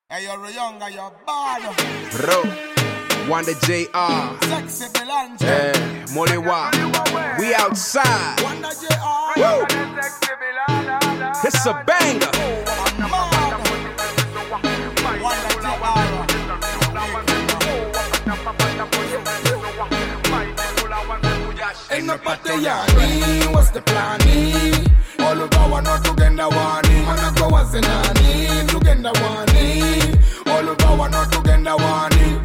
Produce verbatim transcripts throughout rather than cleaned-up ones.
Hey, you're young, you're bad. Bro, Wanda J R. Sexy Belange. Eh, Molewa. We outside. Wanda J R. Woo. It's a banger. I'm mad. Wanda J R. Ain't no party, yani. What's the plan? All of our not together, one. Man, go as in ani. Together, one. All of our not together, one.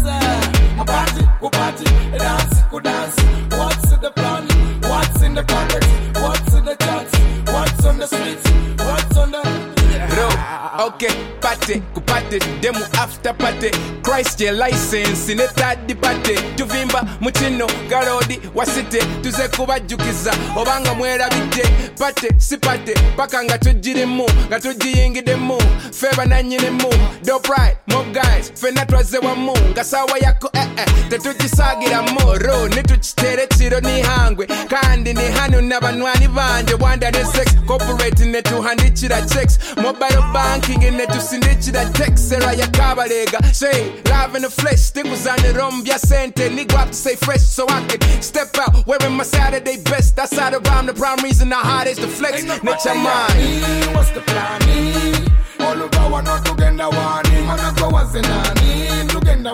A party, go party, a dance, go dance. What's in the plan? What's in the pocket? What's in the chats? What's on the streets? What's on the... Bro, okay, party, go party, demo after party. Christ your license, in a third party. Tuvimba, mutino, garodi, wasite. Tuze kuba jukiza, obanga mwera bide. Party, si party, pakanga tujire mu. Gatuji ingi de mu, feba na nyine mu. Dope right, mob guys, fena twaze wa mu. Gasawa yako eh eh, tetujisagira mu. Ro, nituchitere chiro ni hangwe. Kandi ni hanu nabanwani banje. Wanda ne sex, corporate netu handichira checks. Mobile banking in netu sindichira text. Sera ya kabalega, say, live in the flesh. Think was on the rum, ya sente. Nigga have to say fresh so I can step out. Wearing my Saturday best. That's how the rhyme, the prime reason I hard is the flex. Net your mind. What's the plan? All of our not together, one. Man, go as in ani. Together,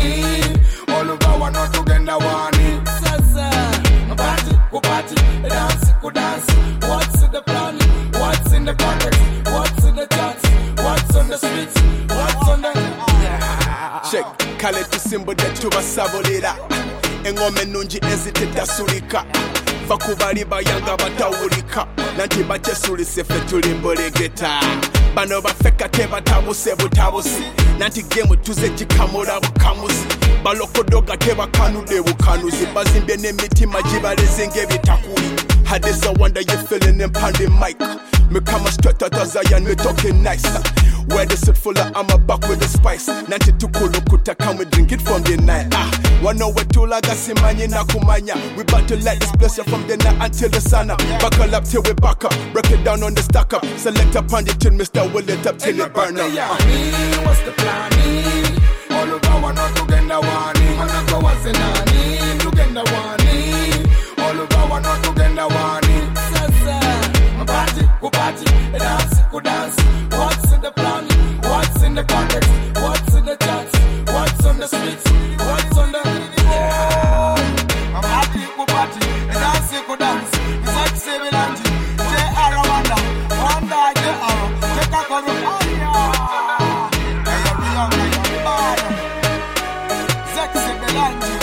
one. All of our not together, one. A party, go party, a dance, go dance. What's in the plan? What's in the pocket? What's in the chats? What's on the streets? What's on the... Check, kale tusimbo de tuba sabolera. Engome nunji ezite tasulika. Vakubali bayanga batawulika. Nanti bachesulise fe tulimbolegeta. Bano bafeka te batabuse butabusi. Nanti gemu tuze jikamura bukamuzi. Balokodoga te bakanude bukanuzi. Bazimbye n'emitima gibaleze ng'ebitakuli. Hadisa wonder you feeling them on the mic. Me come straight out of Zion, me talking nice. Where the suit full of, I'm a back with the spice. Nanti tukulu kuta, come we drink it from the night. Ah, one hour to laga simanya na kumanya. We about to light this place from the night until the sun up. Buckle up till we back up, break it down on the stack up. Select up on the tune, Mister Will it up till it burn up. What's the plan? All of our not together, one. Man, go as in ani. Together, one. All of our not together, one. A party, go party, a dance, go dance. What's in the plan? What's in the pocket? What's in the chats? What's on the streets? What's on the... Yeah. A party, go party, a dance, go dance. Sexy Belange, J R Wanda, Wanda J R, take a cover. Oh yeah. Hey, you're young, you're bad. Sexy Belange.